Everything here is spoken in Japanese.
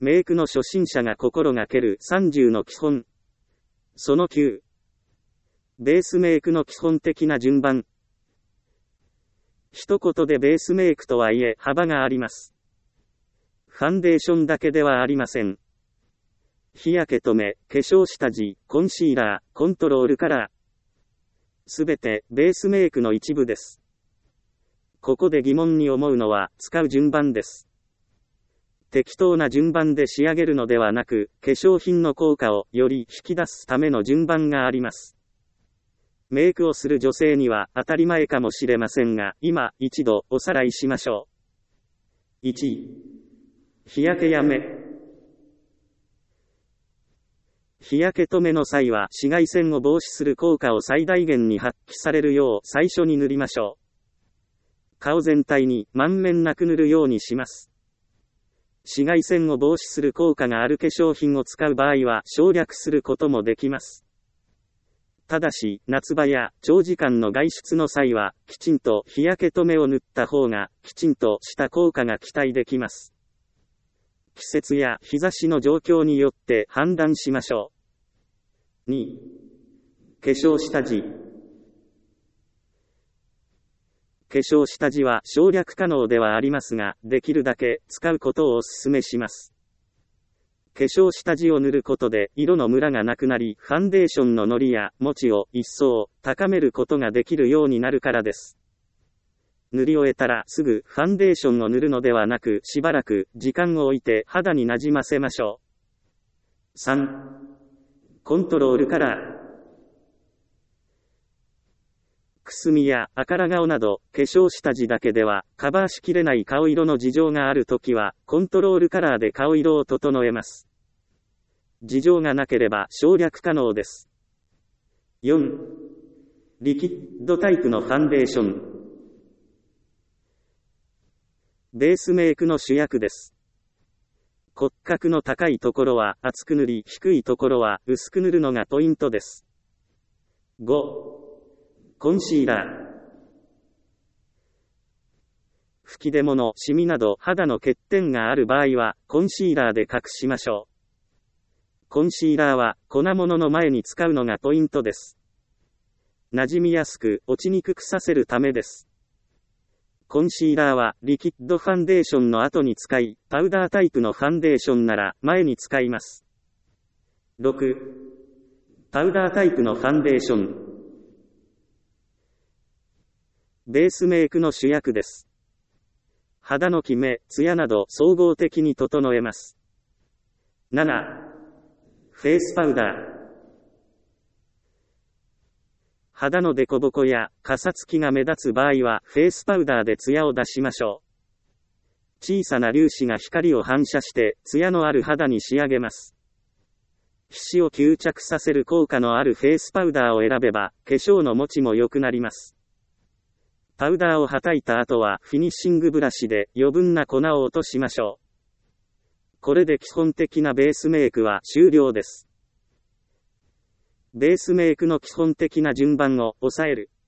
メイクの初心者が心がける30の基本。その9。ベースメイクの基本的な順番。一言でベースメイクとはいえ幅があります。ファンデーションだけではありません。日焼け止め、化粧下地、コンシーラー、コントロールカラー。すべてベースメイクの一部です。ここで疑問に思うのは使う順番です。適当な順番で仕上げるのではなく、化粧品の効果をより引き出すための順番があります。メイクをする女性には当たり前かもしれませんが、今一度おさらいしましょう。1、日焼けや目。日焼け止めの際は紫外線を防止する効果を最大限に発揮されるよう最初に塗りましょう。顔全体に満遍なく塗るようにします。紫外線を防止する効果がある化粧品を使う場合は省略することもできます。ただし、夏場や長時間の外出の際は、きちんと日焼け止めを塗った方が、きちんとした効果が期待できます。季節や日差しの状況によって判断しましょう。2、化粧下地。化粧下地は省略可能ではありますが、できるだけ使うことをお勧めします。化粧下地を塗ることで色のムラがなくなり、ファンデーションのノリや持ちを一層高めることができるようになるからです。塗り終えたらすぐファンデーションを塗るのではなく、しばらく時間を置いて肌になじませましょう。3、コントロールカラー。くすみや赤ら顔など、化粧下地だけではカバーしきれない顔色の事情があるときは、コントロールカラーで顔色を整えます。事情がなければ省略可能です。4、リキッドタイプのファンデーション。ベースメイクの主役です。骨格の高いところは厚く塗り、低いところは薄く塗るのがポイントです。5、コンシーラー。吹き出物、シミなど肌の欠点がある場合は、コンシーラーで隠しましょう。コンシーラーは粉物の前に使うのがポイントです。馴染みやすく、落ちにくくさせるためです。コンシーラーはリキッドファンデーションの後に使い、パウダータイプのファンデーションなら前に使います。6、パウダータイプのファンデーション。ベースメイクの主役です。肌のキメ、ツヤなど総合的に整えます。7、フェイスパウダー。肌のデコボコやかさつきが目立つ場合はフェイスパウダーでツヤを出しましょう。小さな粒子が光を反射してツヤのある肌に仕上げます。皮脂を吸着させる効果のあるフェイスパウダーを選べば化粧の持ちも良くなります。パウダーをはたいた後はフィニッシングブラシで余分な粉を落としましょう。これで基本的なベースメイクは終了です。ベースメイクの基本的な順番を押さえる。